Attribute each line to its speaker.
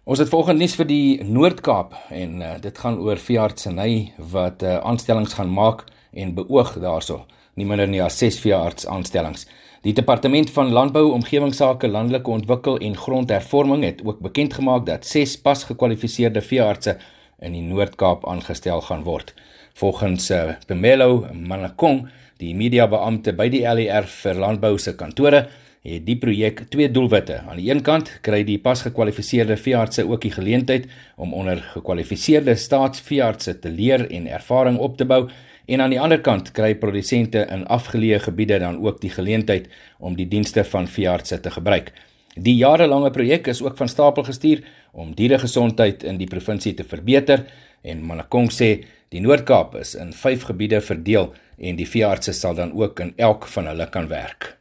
Speaker 1: Ons het volgende nuus vir die Noord-Kaap en dit gaan oor veeartseny wat aanstellings gaan maak en beoog daarso. Nie minder nie as 6 veearts aanstellings. Die Departement van Landbou, Omgewingsake, Landelike Ontwikkel en Grondhervorming het ook bekend gemaak dat 6 pas gekwalifiseerde veeartse in die Noord-Kaap aangestel gaan word. Volgens Pamelo Manakong, die mediabeampte by die LER vir Landbou se kantore, het die projek 2 doelwitte. Aan die een kant kry die pas gekwalifiseerde veeartse ook die geleentheid om onder gekwalifiseerde staatsveeartse te leer en ervaring op te bou, en aan die ander kant kry produsente in afgeleë gebiede dan ook die geleentheid om die dienste van veeartse te gebruik. Die jarelange projek is ook van stapel gestuur om dieregesondheid in die provinsie te verbeter, en Manakong sê die Noord-Kaap is in 5 gebiede verdeel en die veeartse sal dan ook in elk van hulle kan werk.